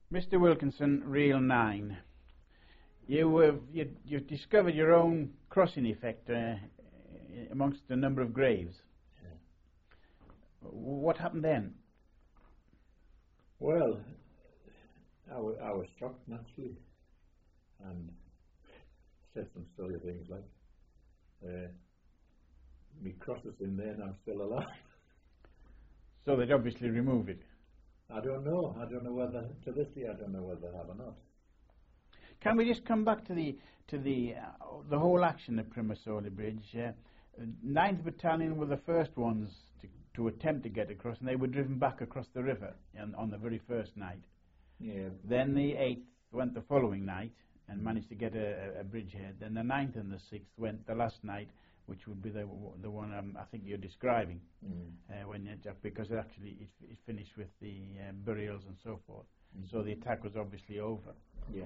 Mr. Wilkinson, Reel 9. You've discovered your own crossing effect amongst a number of graves. Yeah. What happened then? Well, I was shocked naturally, and said some silly things like, "Me cross is in there and I'm still alive." So they'd obviously remove it. I don't know. I don't know whether to this day I don't know whether they have or not. Can we just come back to the whole action at Primasoli Bridge? 9th Battalion were the first ones to attempt to get across, and they were driven back across the river on the very first night. Yeah. Then the 8th went the following night and managed to get a bridgehead. Then the 9th and the 6th went the last night, which would be the one I think you're describing, because actually it finished with the burials and so forth. So the attack was obviously over. Yeah.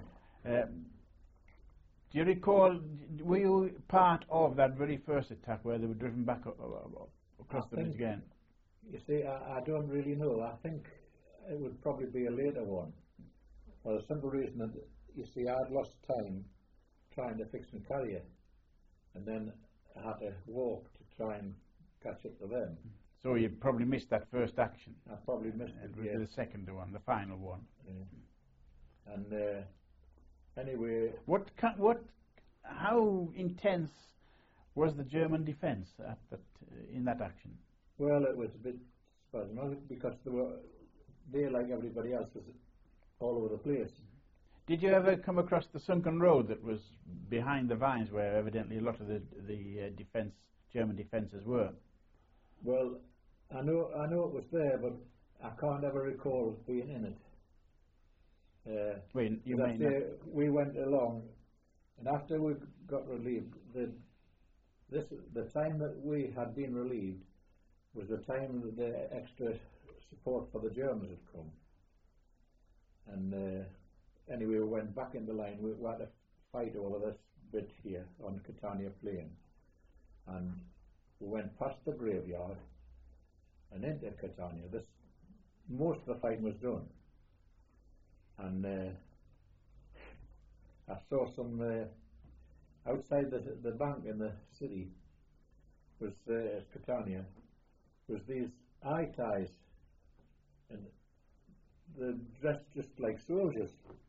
Do you recall, were you part of that very first attack where they were driven back across the bridge again? You see, I don't really know. I think it would probably be a later one. For the simple reason that, you see, I'd lost time trying to fix my carrier, and then I had to walk to try and catch up to them. So you probably missed that first action. I probably missed it, yes. The second one, the final one. Yeah. And anyway... How intense was the German defence in that action? Well, it was a bit spasmodic because they, like everybody else, was all over the place. Did you ever come across the sunken road that was behind the vines where evidently a lot of the German defences were? Well, I know it was there, but I can't ever recall being in it. We went along, and after we got relieved, the time that we had been relieved was the time that the extra support for the Germans had come. And anyway, we went back in the line. We had to fight over this bit here on Catania Plain, and we went past the graveyard and into Catania. Most of the fighting was done, and I saw some outside the bank in the city was Catania, was these eye ties, and they're dressed just like soldiers.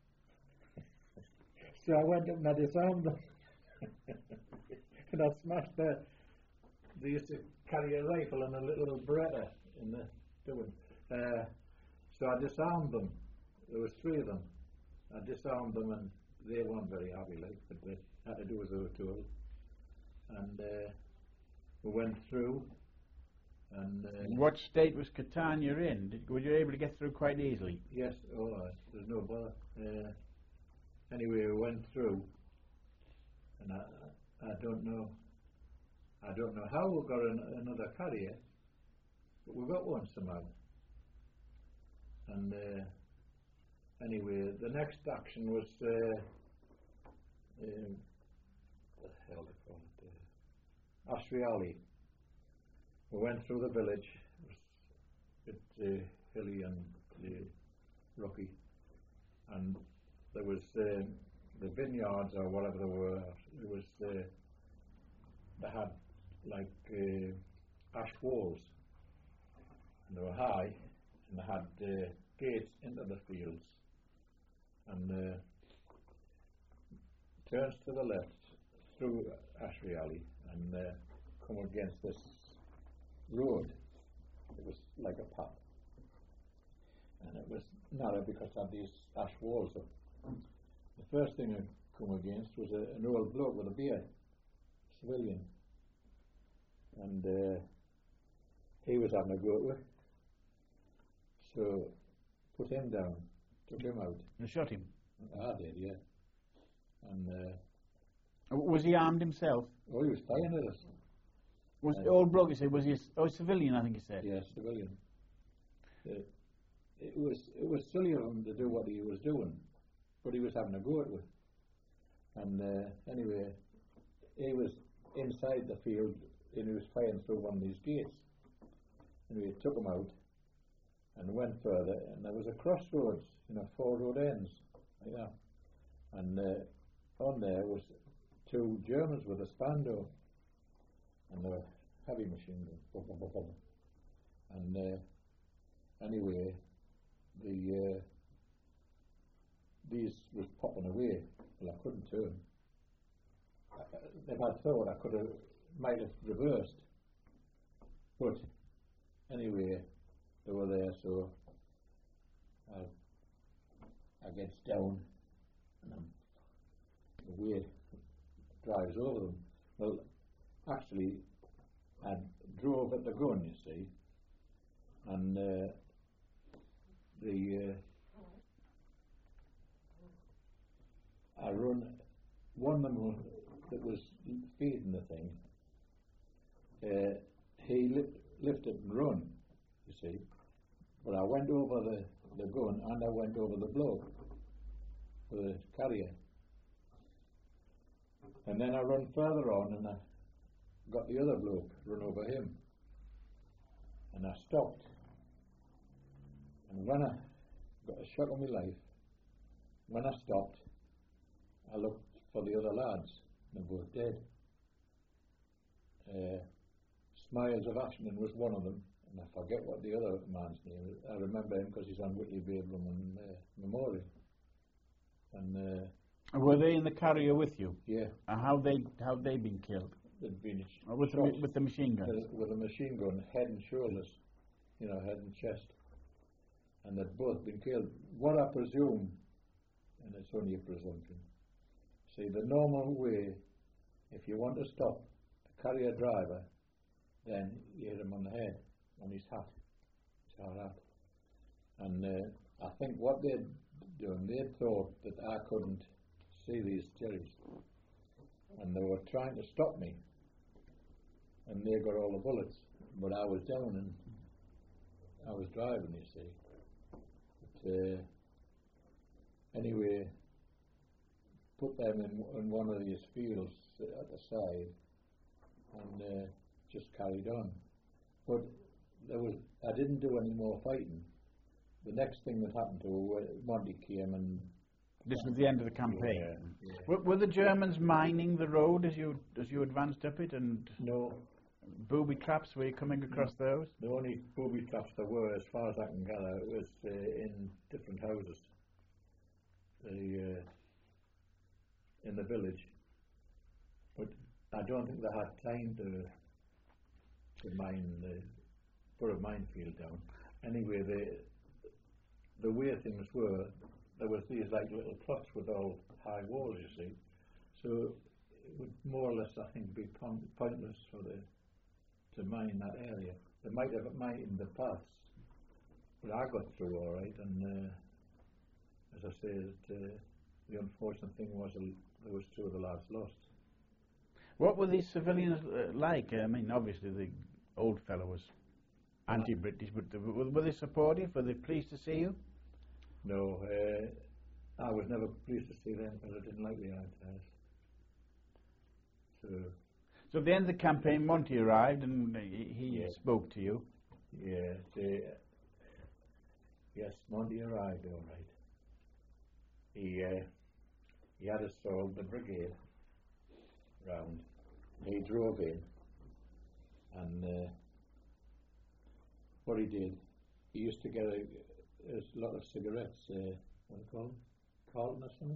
So I went up and I disarmed them. And I smashed they used to carry a rifle and a little Beretta in the doing. So I disarmed them. There was 3 of them. I disarmed them, and they weren't very happy, but they had to do as they were told. And we went through. And what state was Catania in? Were you able to get through quite easily? Yes, all right. There's no bother. Anyway, we went through, and I don't know how we got another carrier, but we got one somehow. And anyway, the next action was what the hell do you call it? Asriali. We went through the village. It was a bit hilly and rocky, and there was the vineyards or whatever they were. It was they had like ash walls, and they were high, and they had gates into the fields, and turns to the left through Asriali and come against this road. It was like a path, and it was narrow because it had these ash walls up. The first thing I come against was an old bloke with a beard, civilian, and he was having a go at me. So put him down, took him out. You shot him? I did, yeah. And was he armed himself? Oh, he was firing at us. Was the old bloke, you said, was he a civilian, I think you said? Yes, civilian. It was silly of him to do what he was doing, but he was having a go at it. And anyway, he was inside the field, and he was firing through one of these gates. Anyway, took him out, and went further, and there was a crossroads, 4 road ends, like that. And on there was 2 Germans with a Spandau, and they were heavy machine guns. Boom, boom, boom, boom. And anyway, these was popping away. Well, I couldn't turn. If I thought I might have reversed. But anyway, they were there, so I gets down and the wheel drives over them. Well, actually, I drove at the gun, you see, and I run one of them that was feeding the thing. He lifted and run, you see, but I went over the gun and I went over the bloke for the carrier, and then I run further on and I got the other bloke, run over him, and I stopped, and when I got a shock of my life, when I stopped, I looked for the other lads, and they were both dead. Smiles of Ashton was one of them, and I forget what the other man's name is. I remember him because he's on Whitley Babelman Memorial. And were they in the carrier with you? Yeah. How'd they been killed? They'd been with the machine gun? With a machine gun, head and shoulders, head and chest, and they'd both been killed. What I presume, and it's only a presumption, see, the normal way, if you want to stop a carrier driver, then you hit him on the head, on his hat, his hard hat. And I think what they'd done, they thought that I couldn't see these cherries, and they were trying to stop me, and they got all the bullets, but I was down and I was driving, you see. But anyway, put them in one of these fields at the side, and just carried on. But I didn't do any more fighting. The next thing that happened to Monty came and... This was the end of the campaign. Yeah. Were the Germans mining the road as you advanced up it, and no booby traps? Were you coming across those? The only booby traps there were, as far as I can gather, was in different houses in the village. But I don't think they had time to mine put a minefield down. Anyway, the way things were, there was these like little plots with all high walls, you see. So it would more or less, I think, be pointless to mine that area. They might have mined the paths, but I got through all right. And as I say, the unfortunate thing was there was 2 of the lads lost. What were these civilians like? I mean, obviously the old fellow was anti-British, but were they supportive? Were they pleased to see you? No, I was never pleased to see them because I didn't like the ITS. So at the end of the campaign, Monty arrived and he spoke to you. Yeah, yes, Monty arrived all right. He had us sold the brigade round. He drove in, and what he did, he used to get a lot of cigarettes, what do you call them? Carlton or something?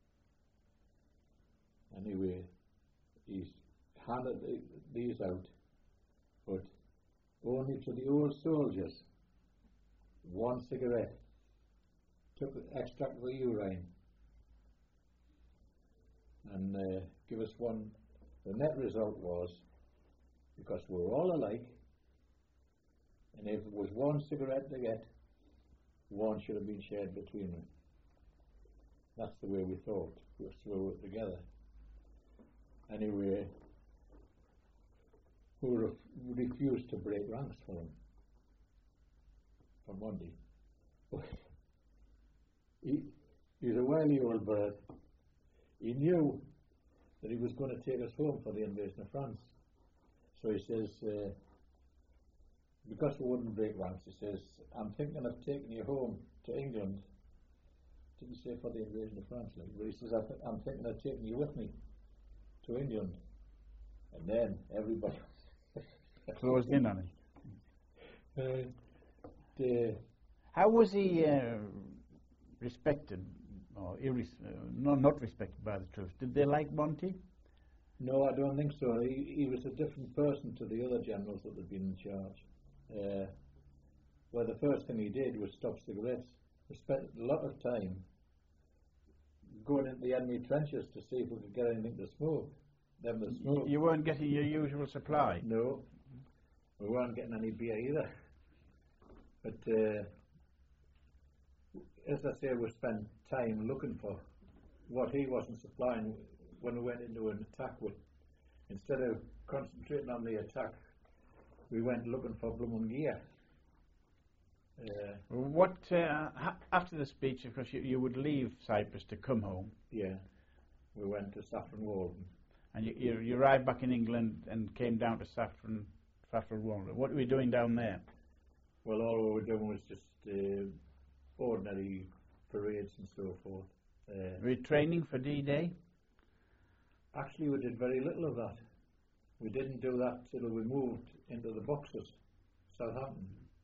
Anyway, he handed these out, but only to the old soldiers. 1 cigarette. Took the extract of the urine and give us one. The net result was, because we were all alike, and if it was 1 cigarette to get, 1 should have been shared between them. That's the way we thought. We were together. Anyway, we refused to break ranks for him, for Monday. He's a wily old bird. He knew that he was going to take us home for the invasion of France. So he says, because we wouldn't break ranks, he says, I'm thinking of taking you home to England. Didn't say for the invasion of France, like, but he says, I'm thinking of taking you with me to England. And then everybody closed in on him. How was he respected, or not respected by the troops? Did they like Monty? No, I don't think so. He was a different person to the other generals that had been in charge. Well, the first thing he did was stop cigarettes. We spent a lot of time going into the enemy trenches to see if we could get anything to smoke. You weren't getting your usual supply? No, we weren't getting any beer either. But as I say, we spent time looking for what he wasn't supplying when we went into an attack. Instead of concentrating on the attack, we went looking for blooming gear. After the speech, of course, you would leave Cyprus to come home. Yeah, we went to Saffron Walden. And you arrived back in England and came down to Saffron Walden. What were you doing down there? Well, all we were doing was just ordinary parades and so forth. Were you training for D-Day? Actually, we did very little of that. We didn't do that till we moved into the boxes, Southampton.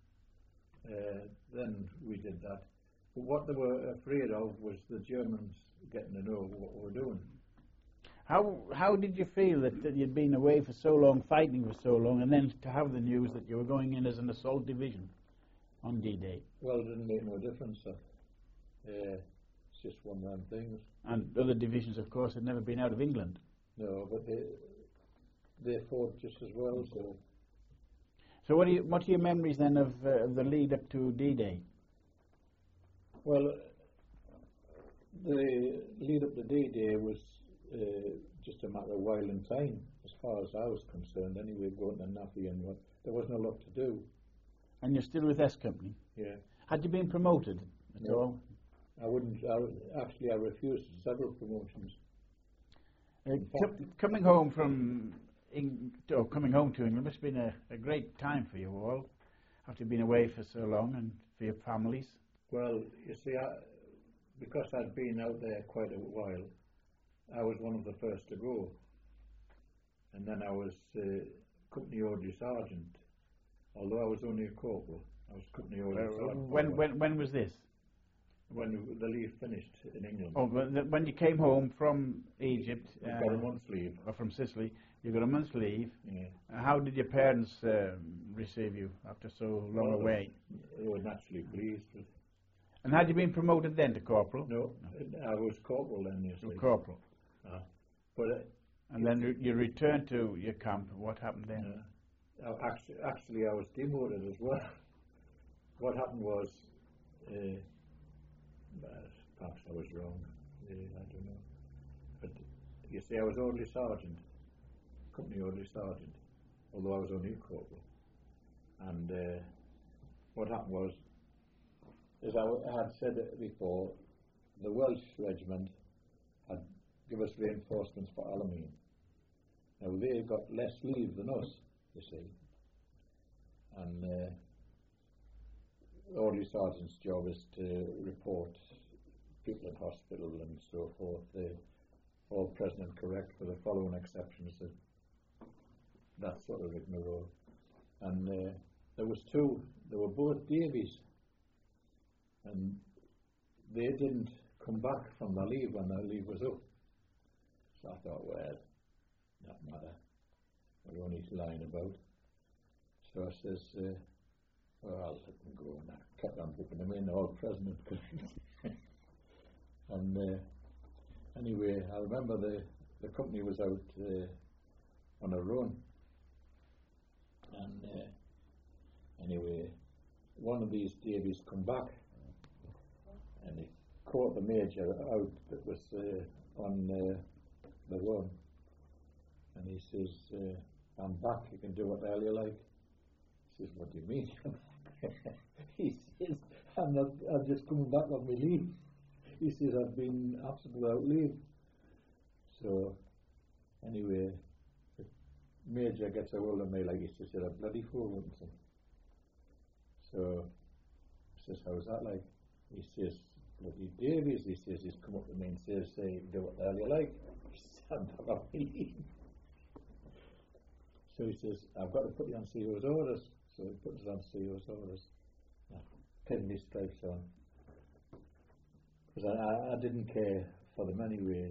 Then we did that. But what they were afraid of was the Germans getting to know what we were doing. How did you feel that you'd been away for so long, fighting for so long, and then to have the news that you were going in as an assault division on D-Day? Well, it didn't make no difference, sir. It's just one of them things. And other divisions, of course, had never been out of England. No, but they fought just as well. So what are your memories then of the lead up to D-Day? Well, the lead up to D-Day was just a matter of while in time, as far as I was concerned. Anyway, going to NAFI and what, there wasn't a lot to do. And you're still with S Company? Yeah. Had you been promoted at all? I wouldn't. I refused several promotions. Coming home coming home to England must have been a great time for you all, after being away for so long, and for your families. Well, you see, because I'd been out there quite a while, I was one of the first to go. And then I was company orderly sergeant. Although I was only a corporal, I was company orderly sergeant. When was this? When the leave finished in England. Oh, when you came home from Egypt. I got a month's leave. Or from Sicily, you got a month's leave. Yeah. How did your parents receive you after so long away? They were naturally pleased. And had you been promoted then to corporal? No, I was corporal then, you see. Corporal. And then you returned to your camp. What happened then? Actually, I was demoted as well. What happened was, perhaps I was wrong. I don't know. But you see, I was orderly sergeant, company orderly sergeant, although I was only a corporal. And what happened was, as I had said it before, the Welsh regiment had given us reinforcements for Alamein. Now they got less leave than us, you see. And the orderly sergeant's job is to report people in hospital and so forth. All present and correct, for the following exceptions. That sort of rigmarole. And there was two. They were both Davies. And they didn't come back from their leave when their leave was up. So I thought, well, not matter. We're only lying about. So I says, well, I'll let them go. And I kept on booking them in, all present and correct. And anyway, I remember the company was out on a run. And anyway, one of these Davies come back. And he caught the major out that was on the run. And he says, I'm back, you can do what the hell you like. He says, what do you mean? He says, I'm just coming back on my leave. He says, I've been absolutely without leave. So, anyway, the major gets a hold of me like he says, you're a bloody fool, wouldn't he? So he says, how's that like? He says, bloody Davies, he says, he's come up to me and says, do what the hell you like. He says, I'm not leaving. So he says, I've got to put you on CO's orders. So he puts us on CO's orders. I pinned these stripes on. Because I didn't care for them anyway.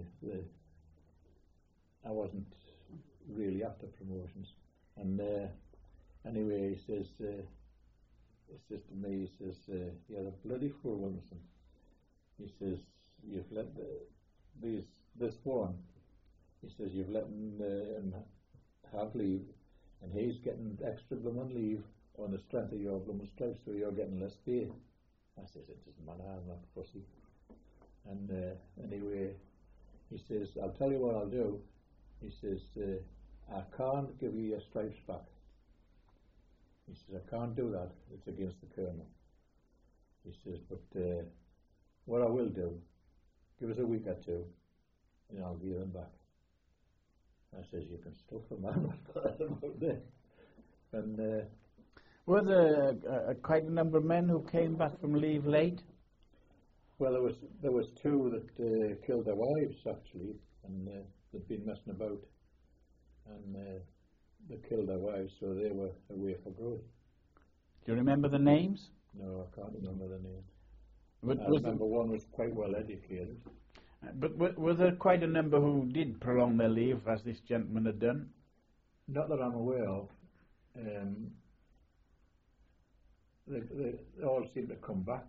I wasn't really after promotions. And anyway, he says to me, he says, you're a bloody fool, Williamson. He says, you've let this one, he says, you've let him have leave, and he's getting extra blooming leave on the strength of your blooming stripes, so you're getting less pay. I says, it doesn't matter, I'm not fussy. And anyway, he says, I'll tell you what I'll do. He says, I can't give you your stripes back. He says, I can't do that. It's against the Colonel. He says, but what I will do, give us a week or two, and I'll give them back. I says, you can stuff them, I'm not bothered about that. And were there quite a number of men who came back from leave late? Well, there was two that killed their wives actually, and they'd been messing about, and they killed their wives, so they were away for good. Do you remember the names? No, I can't remember the names. But I remember one was quite well educated. But were there quite a number who did prolong their leave, as this gentleman had done? Not that I'm aware of. They all seem to come back.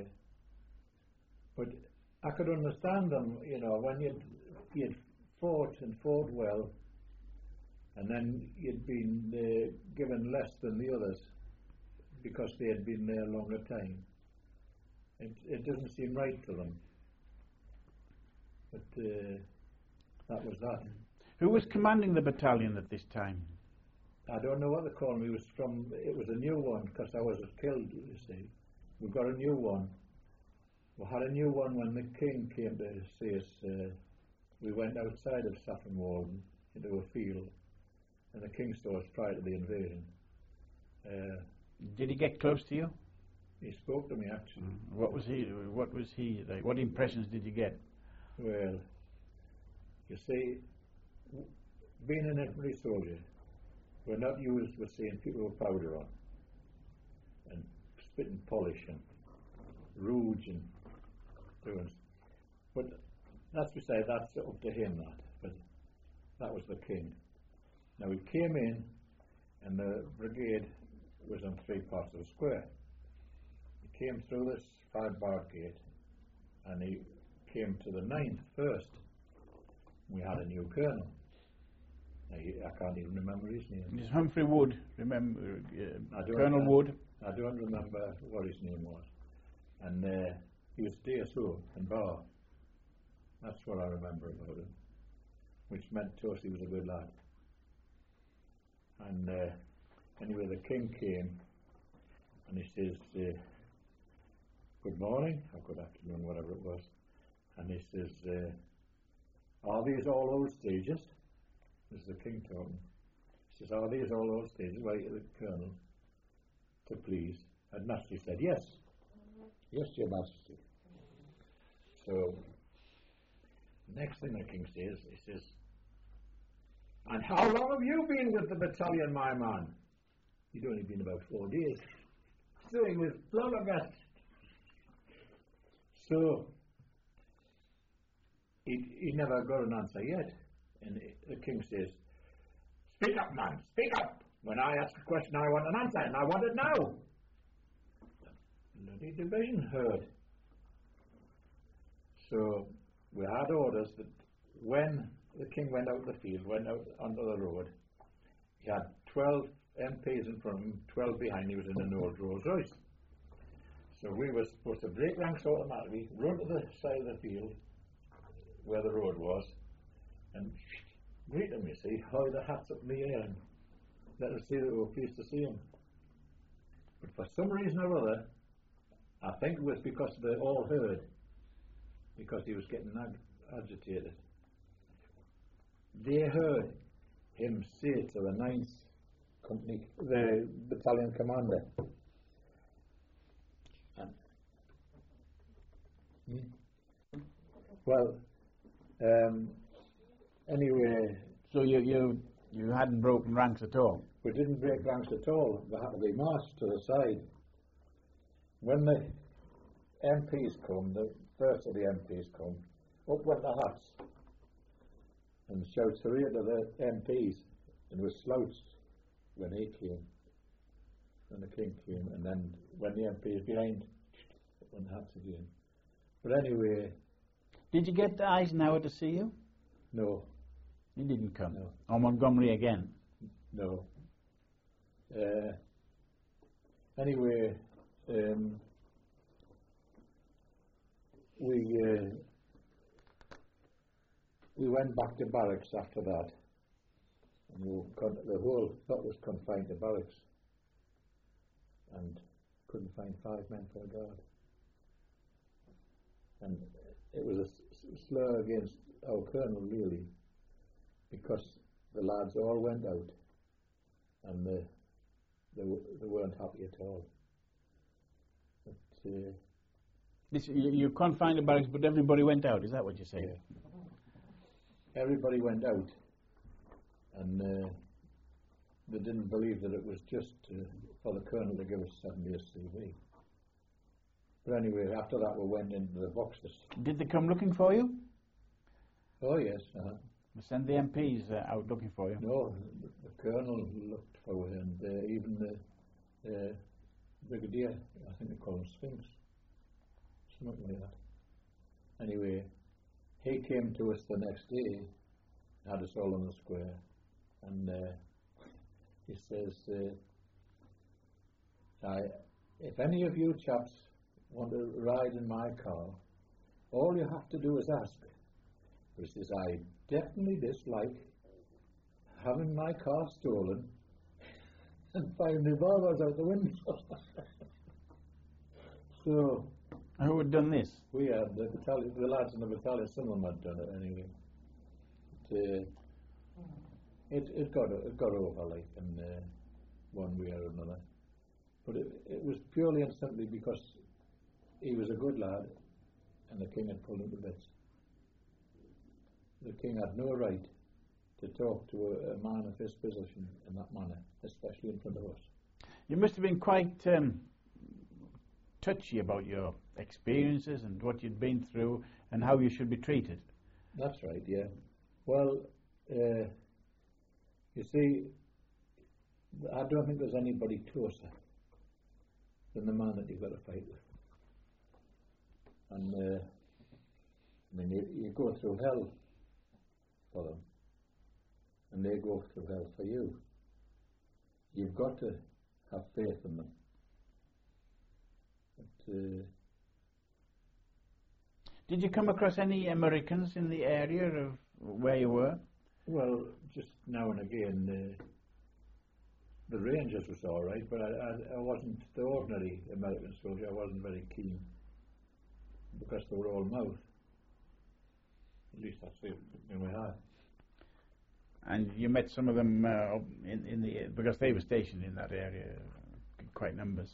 But I could understand them, you know, when you'd fought well, and then you'd been given less than the others because they had been there a longer time. It doesn't seem right to them. But that was that. Who was commanding the battalion at this time? I don't know what they called me. It was a new one because I was killed, you see. We got a new one. We had a new one when the King came to see us. We went outside of Saffron Walden into a field, and the King saw us prior to the invasion. Did he get close to you? He spoke to me actually. What was he like? What impressions did you get? Well, you see, being an infantry soldier, we're not used to seeing people with powder on and spit and polish and rouge and doing. But that's to say, that's up to him, that. But that was the King. Now he came in, and the brigade was on three parts of the square. He came through this 5-barred gate, and he came to the 9th first. We had a new colonel. I can't even remember his name. It's Humphrey Wood, remember? Colonel Wood. I don't remember what his name was. And he was DSO in Bar. That's what I remember about him. Which meant to us he was a good lad. And anyway, the King came, and he says, good morning, or good afternoon, whatever it was. And he says, are these all old stages? This is the King talking. He says, are these all old stages? Well, the Colonel, to please, had naturally said, yes. Yes, Your Majesty. So, next thing the King says, he says, and how long have you been with the battalion, my man? He'd only been about 4 days. So he was flabbergasted. So, he never got an answer yet. And the King says, speak up, man, speak up. When I ask a question, I want an answer, and I want it now. The bloody division heard. So we had orders that when the King went out the field, went out onto the road, he had 12 MPs in front of him, 12 behind. He was in an old Rolls Royce. So we were supposed to break ranks automatically, run to the side of the field where the road was, and greet him, you see, hold the hats up in the air and let us see that we were pleased to see him. But for some reason or other, I think it was because they all heard, because he was getting agitated. They heard him say to the 9th Company, the battalion commander, Well, anyway, So you hadn't broken ranks at all? we didn't break ranks at all. We marched to the side. When the MPs come, the first of the MPs come, up went the hats and shouts hooray to the MPs, and was slouched when he came, when the king came, and then when the MP is behind, up went the hats again. But anyway, Did you get Eisenhower to see you? no, He didn't come. No. Or Montgomery again? no. Anyway, we went back to barracks after that, and the whole lot was confined to barracks, and couldn't find 5 men for a guard. And it was a slur against our colonel, really, because the lads all went out, and they weren't happy at all. But, You confined the barracks, but everybody went out. Is that what you're saying? yeah. Everybody went out, and they didn't believe that it was just for the colonel to give us 7 days CV. But anyway, after that we went into the boxes. Did they come looking for you? Oh yes, They sent the MPs out looking for you? No, the colonel looked for it, and even the brigadier, I think they call him Sphinx, something like that. Anyway, he came to us the next day, had us all on the square, and he says, if any of you chaps want to ride in my car, all you have to do is ask. He says, I definitely dislike having my car stolen and find revolvers out the window. So, Who had done this? we had the lads in the battalion, some of them had done it anyway. It got over, like, in one way or another. But it was purely and simply because he was a good lad, and the king had pulled him to bits. The king had no right to talk to a man of his position in that manner, especially in front of us. You must have been quite touchy about your experiences and what you'd been through and how you should be treated. That's right, yeah. Well, you see, I don't think there's anybody closer than the man that you've got to fight with. And, I mean, you go through hell for them, and they go through hell for you. You've got to have faith in them. But, Did you come across any Americans in the area of where you were? well, just now and again, the Rangers was all right, but I wasn't the ordinary American soldier. I wasn't very keen because they were all mouth. At least that's it in my heart. And you met some of them in the because they were stationed in that area, quite numbers.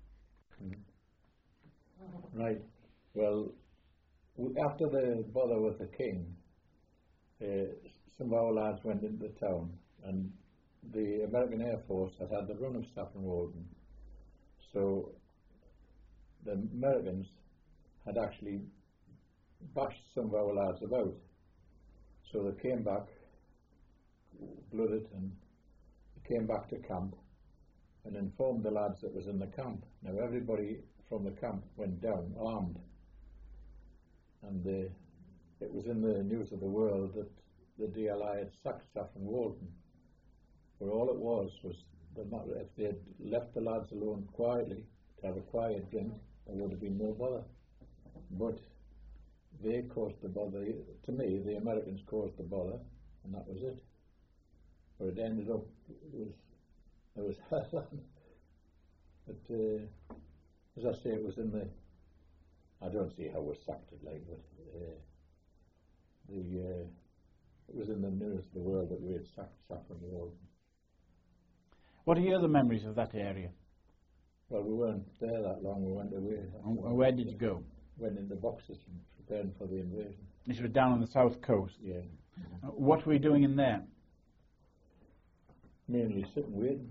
Right. Well, after the bother with the king, some of our lads went into the town, and the American Air Force had the run of Saffron Walden. So the Americans had actually bashed some of our lads about. So they came back, blooded, and they came back to camp and informed the lads that was in the camp. Now everybody from the camp went down armed, and it was in the news of the world that the DLI had sacked Saffron Walden. But all it was the matter, if they had left the lads alone quietly to have a quiet drink, there would have been no bother. But they caused the bother. To me, the Americans caused the bother, and that was it. But it ended up, it was hell. But as I say, it was in the, I don't see how we sacked it like, but it was in the news of the world that we had sacked Saffron Walden. What are your other memories of that area? Well, we weren't there that long. We went away. And where did you go? went into boxes preparing for the invasion. This was down on the south coast. Yeah. What were you doing in there? Mainly sitting waiting.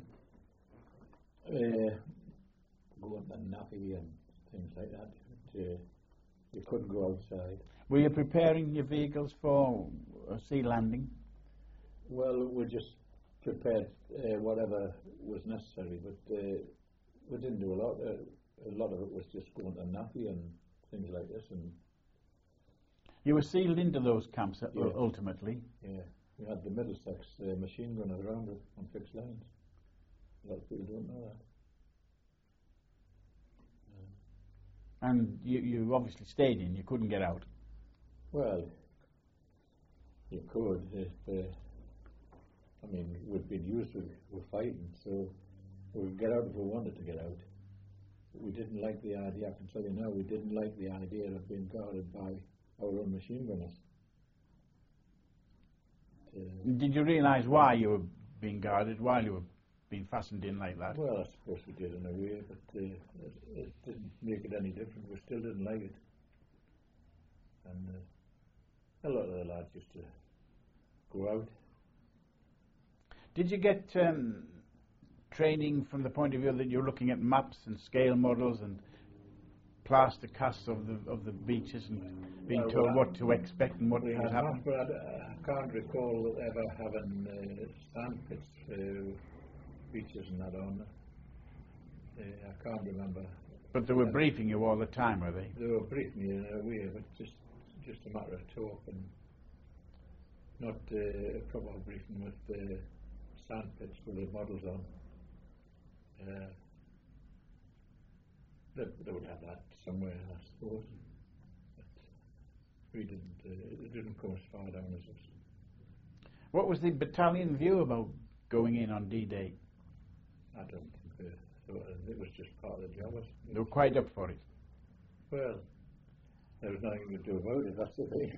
Going to nappy and things like that. You couldn't go outside. Were you preparing your vehicles for a sea landing? Well, we just prepared whatever was necessary, but we didn't do a lot. A lot of it was just going to nappy and things like this. And you were sealed into those camps yeah. Ultimately. Yeah, we had the Middlesex machine gunners around it on fixed lines. A lot of people don't know that. And you obviously stayed in. You couldn't get out. Well, you could. I mean, we'd been used with fighting, so we could get out if we wanted to get out. We didn't like the idea, I can tell you now, we didn't like the idea of being guarded by our own machine gunners. Did you realise why you were being guarded, why you were being fastened in like that? Well, I suppose we did in a way, but it didn't make it any different. We still didn't like it. And a lot of the lads used to go out. Did you get training from the point of view that you're looking at maps and scale models and plaster casts of the beaches and being told what to expect and what was happening? But I can't recall ever having sand pits beaches and that on. I can't remember. But they were briefing you all the time, were they? They were briefing me in a way, but just a matter of talk and not a proper briefing with the sand pits with the models on. They would have that somewhere, I suppose. But we didn't. It didn't come as far down as us. What was the battalion view about going in on D-Day? I don't think they thought it was just part of the job. They were quite up for it. Well, there was nothing to do about it. That's the thing.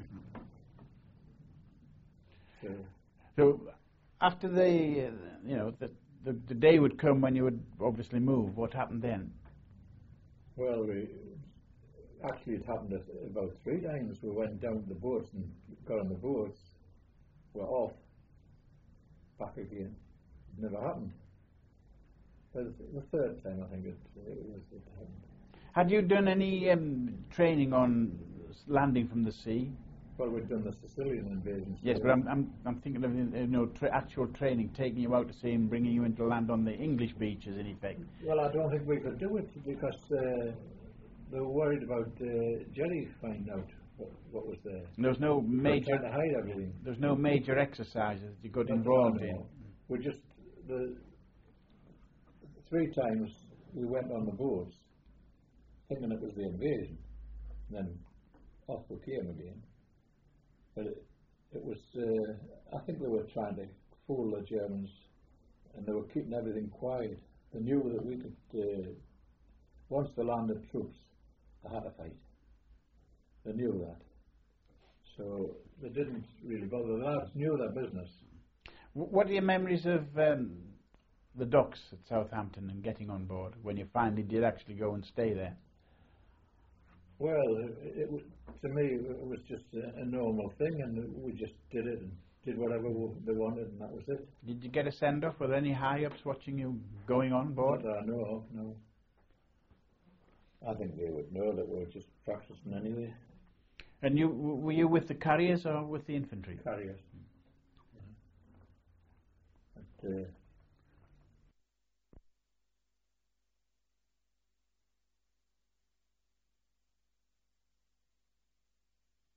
So after the day would come when you would obviously move. What happened then? Well, actually it happened about 3 times. We went down to the boats and got on the boats. We're off. Back again. It never happened. But the 3rd time I think it happened. Had you done any training on landing from the sea? Well, we'd done the Sicilian invasion. Yes, but I'm thinking of actual training, taking you out to sea and bringing you into land on the English beaches, in effect. Well, I don't think we could do it because they were worried about Jerry finding out what was there. There was no major. Trying to hide everything. There's no major exercises you got involved in. We just 3 times we went on the boats, thinking it was the invasion. Then off we came again. But it was, I think they were trying to fool the Germans and they were keeping everything quiet. They knew that we could, once they landed troops, they had to fight. They knew that. So they didn't really bother. The lads knew their business. What are your memories of the docks at Southampton and getting on board when you finally did actually go and stay there? Well, to me, it was just a normal thing, and we just did it and did whatever they wanted, and that was it. Did you get a send-off? Were there any high-ups watching you going on board? Not that I know of, no. I think they would know that we were just practicing anyway. And were you with the carriers or with the infantry? Carriers. Yeah. But,